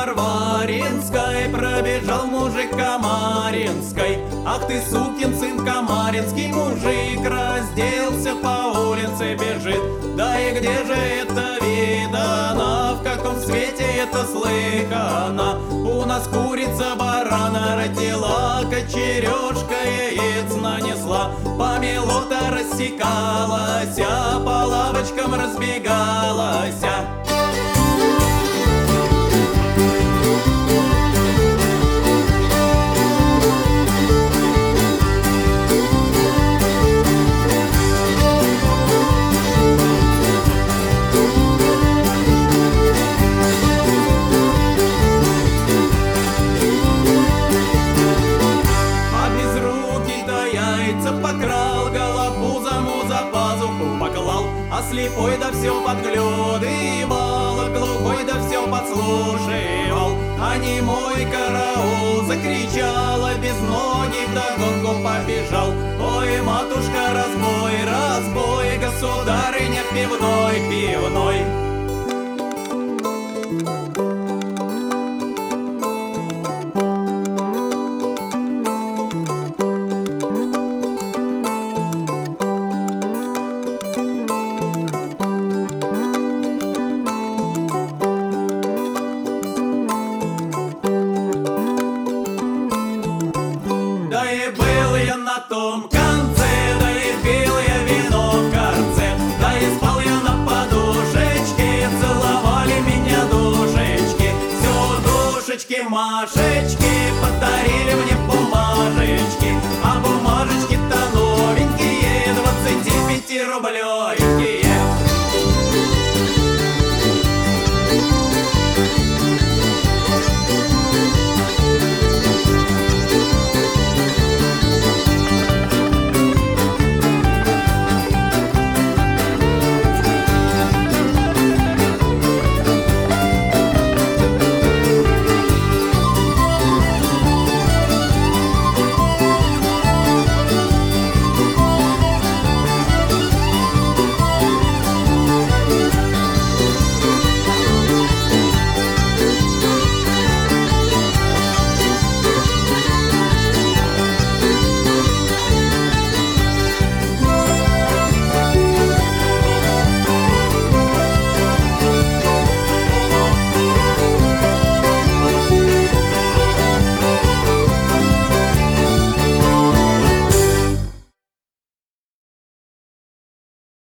Варваринской пробежал мужик Камаринской. Ах ты, сукин сын камаринский мужик, разделся, по улице бежит. Да и где же это видано, в каком свете это слыхано? У нас курица барана родила, кочережка яиц нанесла. Помелота рассекалась, по лавочкам разбегалась. Покрал, голопузому за пазуху поклал, а слепой да все подглядывал, а глухой да все подслушивал. А немой караул закричал, а без ноги вдогонку побежал. Ой, матушка, разбой, разбой, государыня пивной, пивной. Да и был я на том конце, да и пил я вино в корце, да и спал я на подушечке, целовали меня душечки. Все душечки, Машечки подарили мне бумажечки, а бумажечки-то новенькие, 25 рублей.